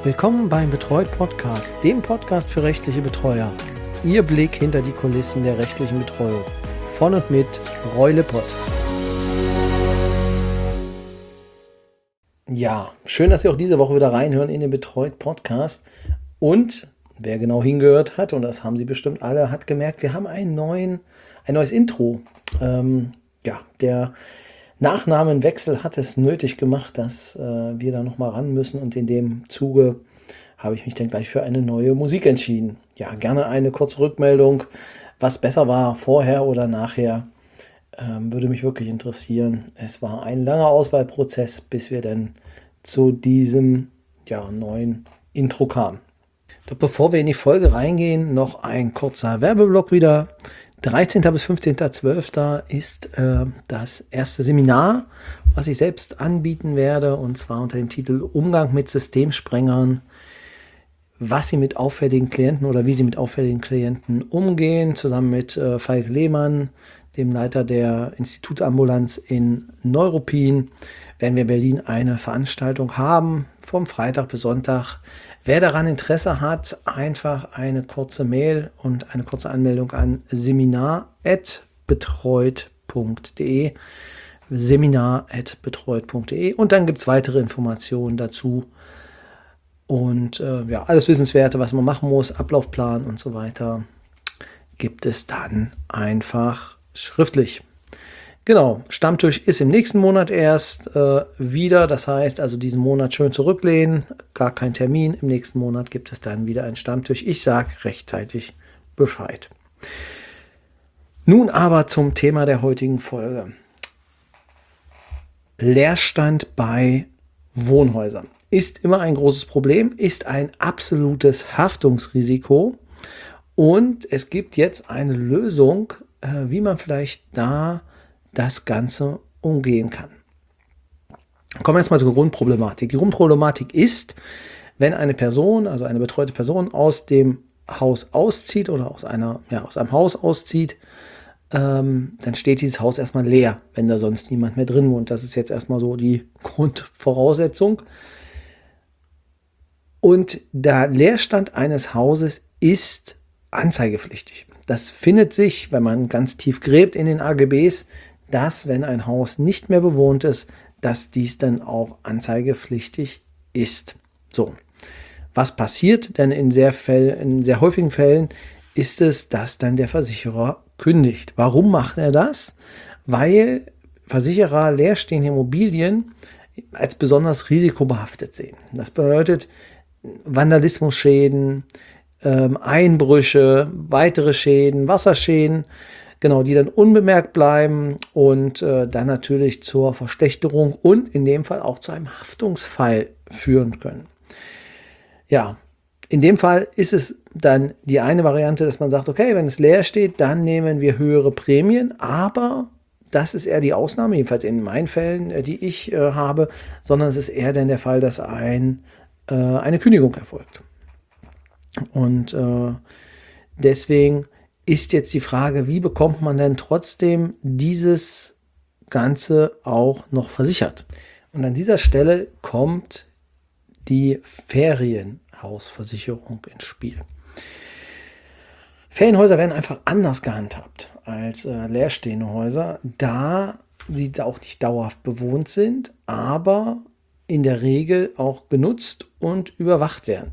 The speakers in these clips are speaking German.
Willkommen beim Betreut Podcast, dem Podcast für rechtliche Betreuer. Ihr Blick hinter die Kulissen der rechtlichen Betreuung. Von und mit Roy Lippert. Ja, schön, dass Sie auch diese Woche wieder reinhören in den Betreut Podcast. Und wer genau hingehört hat, und das haben Sie bestimmt alle, hat gemerkt, wir haben ein neues Intro. Der Nachnamenwechsel hat es nötig gemacht, dass wir da nochmal ran müssen, und in dem Zuge habe ich mich dann gleich für eine neue Musik entschieden. Ja, gerne eine kurze Rückmeldung, was besser war, vorher oder nachher, würde mich wirklich interessieren. Es war ein langer Auswahlprozess, bis wir dann zu diesem neuen Intro kamen. Doch bevor wir in die Folge reingehen, noch ein kurzer Werbeblock wieder. 13. bis 15.12. ist das erste Seminar, was ich selbst anbieten werde, und zwar unter dem Titel Umgang mit Systemsprengern, was Sie mit auffälligen Klienten oder wie Sie mit auffälligen Klienten umgehen, zusammen mit Falk Lehmann, dem Leiter der Institutsambulanz in Neuruppin, werden wir in Berlin eine Veranstaltung haben, vom Freitag bis Sonntag. Wer daran Interesse hat, einfach eine kurze Mail und eine kurze Anmeldung an seminar@betreut.de seminar@betreut.de, und dann gibt es weitere Informationen dazu und alles Wissenswerte, was man machen muss, Ablaufplan und so weiter, gibt es dann einfach schriftlich. Genau, Stammtisch ist im nächsten Monat erst wieder. Das heißt, also diesen Monat schön zurücklehnen, gar kein Termin. Im nächsten Monat gibt es dann wieder einen Stammtisch. Ich sage rechtzeitig Bescheid. Nun aber zum Thema der heutigen Folge. Leerstand bei Wohnhäusern ist immer ein großes Problem, ist ein absolutes Haftungsrisiko. Und es gibt jetzt eine Lösung, wie man vielleicht da das Ganze umgehen kann. Kommen wir jetzt mal zur Grundproblematik. Die Grundproblematik ist, wenn eine Person, also eine betreute Person, aus dem Haus auszieht oder aus einem Haus auszieht, dann steht dieses Haus erstmal leer, wenn da sonst niemand mehr drin wohnt. Das ist jetzt erstmal so die Grundvoraussetzung. Und der Leerstand eines Hauses ist anzeigepflichtig. Das findet sich, wenn man ganz tief gräbt in den AGBs, dass, wenn ein Haus nicht mehr bewohnt ist, dass dies dann auch anzeigepflichtig ist. So, was passiert denn in sehr häufigen Fällen, ist es, dass dann der Versicherer kündigt. Warum macht er das? Weil Versicherer leerstehende Immobilien als besonders risikobehaftet sehen. Das bedeutet Vandalismusschäden, Einbrüche, weitere Schäden, Wasserschäden, genau, die dann unbemerkt bleiben und dann natürlich zur Verschlechterung und in dem Fall auch zu einem Haftungsfall führen können. Ja, in dem Fall ist es dann die eine Variante, dass man sagt, okay, wenn es leer steht, dann nehmen wir höhere Prämien, aber das ist eher die Ausnahme, jedenfalls in meinen Fällen, die ich habe, sondern es ist eher dann der Fall, dass eine Kündigung erfolgt. Und deswegen ist jetzt die Frage, wie bekommt man denn trotzdem dieses Ganze auch noch versichert? Und an dieser Stelle kommt die Ferienhausversicherung ins Spiel. Ferienhäuser werden einfach anders gehandhabt als leerstehende Häuser, da sie auch nicht dauerhaft bewohnt sind, aber in der Regel auch genutzt und überwacht werden.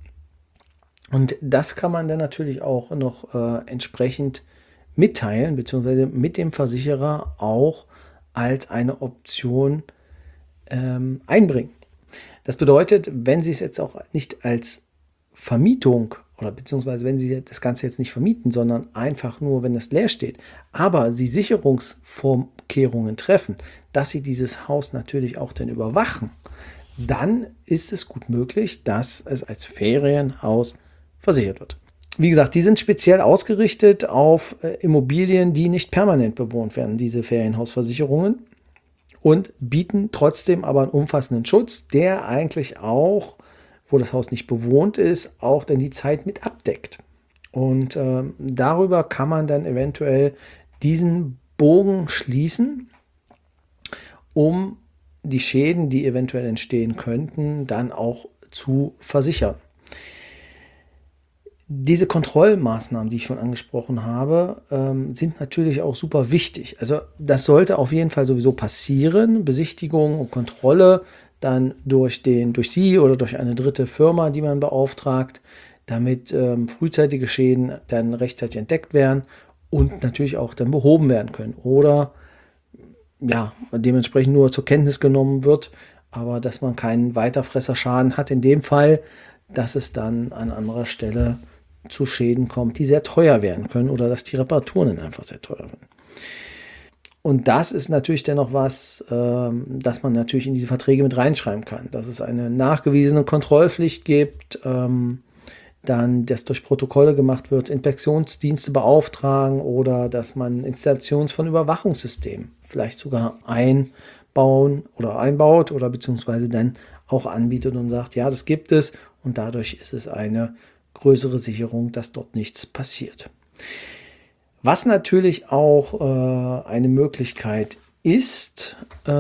Und das kann man dann natürlich auch noch entsprechend mitteilen, beziehungsweise mit dem Versicherer auch als eine Option einbringen. Das bedeutet, wenn Sie es jetzt auch nicht als Vermietung oder beziehungsweise wenn Sie das Ganze jetzt nicht vermieten, sondern einfach nur, wenn es leer steht, aber Sie Sicherungsvorkehrungen treffen, dass Sie dieses Haus natürlich auch dann überwachen, dann ist es gut möglich, dass es als Ferienhaus versichert wird. Wie gesagt, die sind speziell ausgerichtet auf Immobilien, die nicht permanent bewohnt werden, diese Ferienhausversicherungen, und bieten trotzdem aber einen umfassenden Schutz, der eigentlich auch, wo das Haus nicht bewohnt ist, auch dann die Zeit mit abdeckt. Und darüber kann man dann eventuell diesen Bogen schließen, um die Schäden, die eventuell entstehen könnten, dann auch zu versichern. Diese Kontrollmaßnahmen, die ich schon angesprochen habe, sind natürlich auch super wichtig. Also das sollte auf jeden Fall sowieso passieren. Besichtigung und Kontrolle dann durch Sie oder durch eine dritte Firma, die man beauftragt, damit frühzeitige Schäden dann rechtzeitig entdeckt werden und natürlich auch dann behoben werden können. Oder ja, dementsprechend nur zur Kenntnis genommen wird, aber dass man keinen Weiterfresserschaden hat in dem Fall, dass es dann an anderer Stelle zu Schäden kommt, die sehr teuer werden können oder dass die Reparaturen dann einfach sehr teuer werden. Und das ist natürlich dennoch was, dass man natürlich in diese Verträge mit reinschreiben kann, dass es eine nachgewiesene Kontrollpflicht gibt, dann, dass durch Protokolle gemacht wird, Inspektionsdienste beauftragen oder dass man Installations von Überwachungssystemen vielleicht sogar einbaut oder beziehungsweise dann auch anbietet und sagt, ja, das gibt es und dadurch ist es eine größere Sicherung, dass dort nichts passiert. Was natürlich auch eine Möglichkeit ist,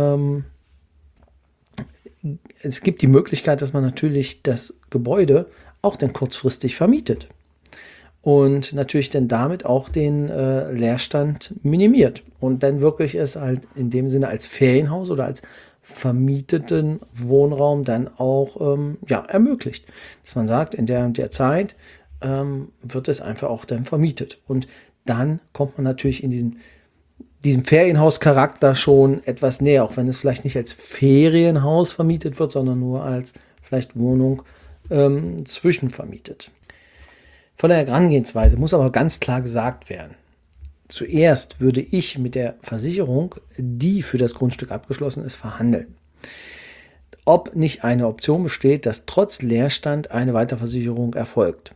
es gibt die Möglichkeit, dass man natürlich das Gebäude auch dann kurzfristig vermietet und natürlich dann damit auch den Leerstand minimiert und dann wirklich es halt in dem Sinne als Ferienhaus oder als vermieteten Wohnraum dann auch ermöglicht. Dass man sagt, in der und der Zeit wird es einfach auch dann vermietet. Und dann kommt man natürlich in diesem Ferienhauscharakter schon etwas näher, auch wenn es vielleicht nicht als Ferienhaus vermietet wird, sondern nur als vielleicht Wohnung zwischenvermietet. Von der Herangehensweise muss aber ganz klar gesagt werden, zuerst würde ich mit der Versicherung, die für das Grundstück abgeschlossen ist, verhandeln. Ob nicht eine Option besteht, dass trotz Leerstand eine Weiterversicherung erfolgt.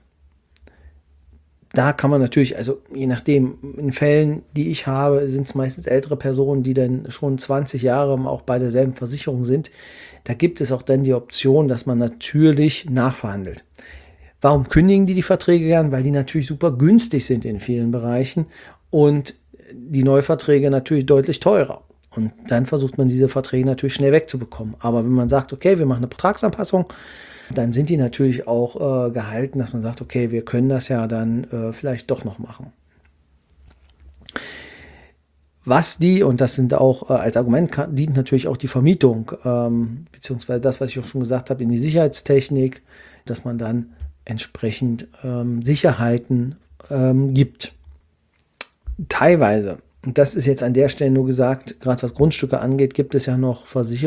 Da kann man natürlich, also je nachdem, in Fällen, die ich habe, sind es meistens ältere Personen, die dann schon 20 Jahre auch bei derselben Versicherung sind. Da gibt es auch dann die Option, dass man natürlich nachverhandelt. Warum kündigen die Verträge gern? Weil die natürlich super günstig sind in vielen Bereichen und die Neuverträge natürlich deutlich teurer. Und dann versucht man diese Verträge natürlich schnell wegzubekommen. Aber wenn man sagt, okay, wir machen eine Vertragsanpassung, dann sind die natürlich auch gehalten, dass man sagt, okay, wir können das ja dann vielleicht doch noch machen. Und das sind auch als Argument dient natürlich auch die Vermietung, beziehungsweise das, was ich auch schon gesagt habe, in die Sicherheitstechnik, dass man dann entsprechend Sicherheiten gibt. Teilweise, und das ist jetzt an der Stelle nur gesagt, gerade was Grundstücke angeht, gibt es ja noch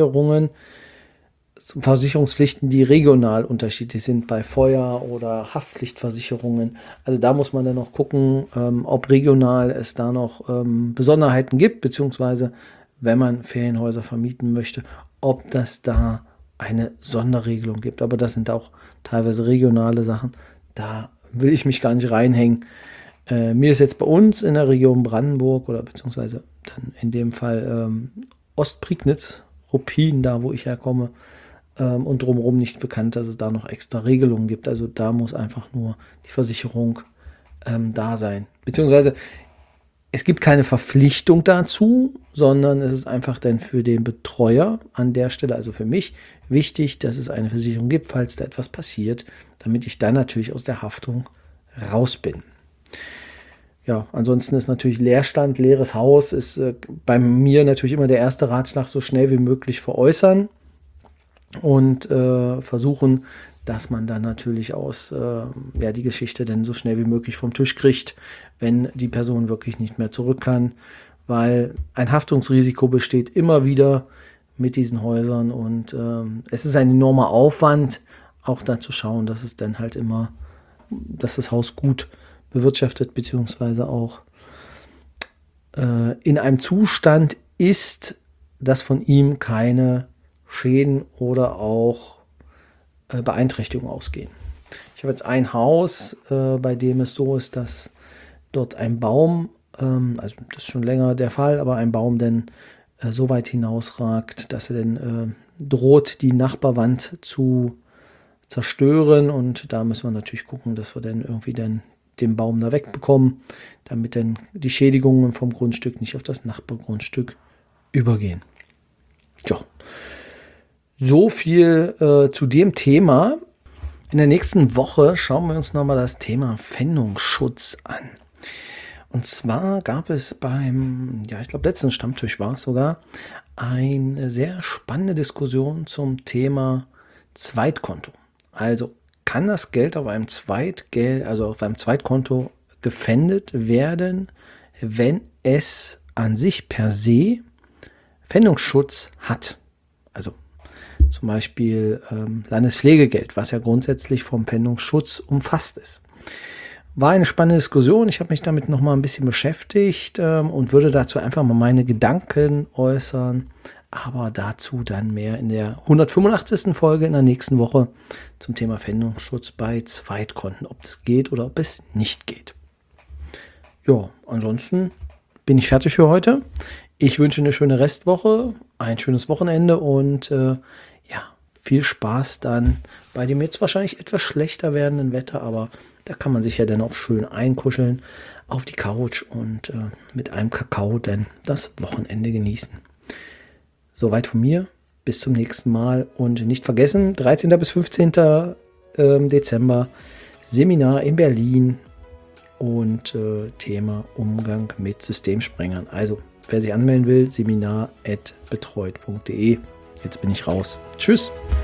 Versicherungspflichten, die regional unterschiedlich sind bei Feuer- oder Haftpflichtversicherungen. Also da muss man dann noch gucken, ob regional es da noch Besonderheiten gibt, beziehungsweise wenn man Ferienhäuser vermieten möchte, ob das da eine Sonderregelung gibt. Aber das sind auch teilweise regionale Sachen. Da will ich mich gar nicht reinhängen. Mir ist jetzt bei uns in der Region Brandenburg oder beziehungsweise dann in dem Fall Ostprignitz, Ruppin, da wo ich herkomme, und drumherum nicht bekannt, dass es da noch extra Regelungen gibt. Also da muss einfach nur die Versicherung da sein. Beziehungsweise es gibt keine Verpflichtung dazu, sondern es ist einfach dann für den Betreuer an der Stelle, also für mich, wichtig, dass es eine Versicherung gibt, falls da etwas passiert, damit ich dann natürlich aus der Haftung raus bin. Ja, ansonsten ist natürlich Leerstand, leeres Haus, ist bei mir natürlich immer der erste Ratschlag, so schnell wie möglich veräußern und versuchen, dass man dann natürlich die Geschichte dann so schnell wie möglich vom Tisch kriegt, wenn die Person wirklich nicht mehr zurück kann, weil ein Haftungsrisiko besteht immer wieder mit diesen Häusern und es ist ein enormer Aufwand, auch da zu schauen, dass es dann halt immer, dass das Haus gut bewirtschaftet beziehungsweise auch in einem Zustand ist, dass von ihm keine Schäden oder auch Beeinträchtigungen ausgehen. Ich habe jetzt ein Haus, bei dem es so ist, dass dort ein Baum, also das ist schon länger der Fall, aber ein Baum denn so weit hinausragt, dass er dann droht, die Nachbarwand zu zerstören und da müssen wir natürlich gucken, dass wir dann irgendwie dann den Baum da wegbekommen, damit dann die Schädigungen vom Grundstück nicht auf das Nachbargrundstück übergehen. Ja, so viel zu dem Thema. In der nächsten Woche schauen wir uns nochmal das Thema Pfändungsschutz an. Und zwar gab es ich glaube, letzten Stammtisch war es sogar, eine sehr spannende Diskussion zum Thema Zweitkonto. Also kann das Geld auf einem Zweitkonto gepfändet werden, wenn es an sich per se Pfändungsschutz hat. Also zum Beispiel Landespflegegeld, was ja grundsätzlich vom Pfändungsschutz umfasst ist. War eine spannende Diskussion. Ich habe mich damit noch mal ein bisschen beschäftigt und würde dazu einfach mal meine Gedanken äußern. Aber dazu dann mehr in der 185. Folge in der nächsten Woche zum Thema Pfändungsschutz bei Zweitkonten. Ob es geht oder ob es nicht geht. Ja, ansonsten bin ich fertig für heute. Ich wünsche eine schöne Restwoche, ein schönes Wochenende und viel Spaß dann bei dem jetzt wahrscheinlich etwas schlechter werdenden Wetter, aber da kann man sich ja dann auch schön einkuscheln auf die Couch und mit einem Kakao dann das Wochenende genießen. Soweit von mir, bis zum nächsten Mal und nicht vergessen, 13. bis 15. Dezember Seminar in Berlin und Thema Umgang mit Systemsprengern. Also, wer sich anmelden will, seminar@betreut.de. Jetzt bin ich raus. Tschüss.